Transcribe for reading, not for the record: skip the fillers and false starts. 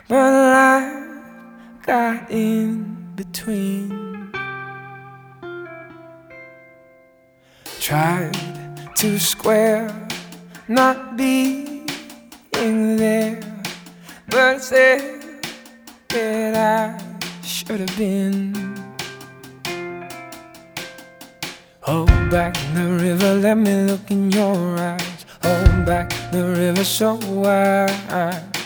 but life got in between. Tried to square not being there, but it's there that I should have been. Hold back the river, let me look in your eyes. Hold back the river so wide.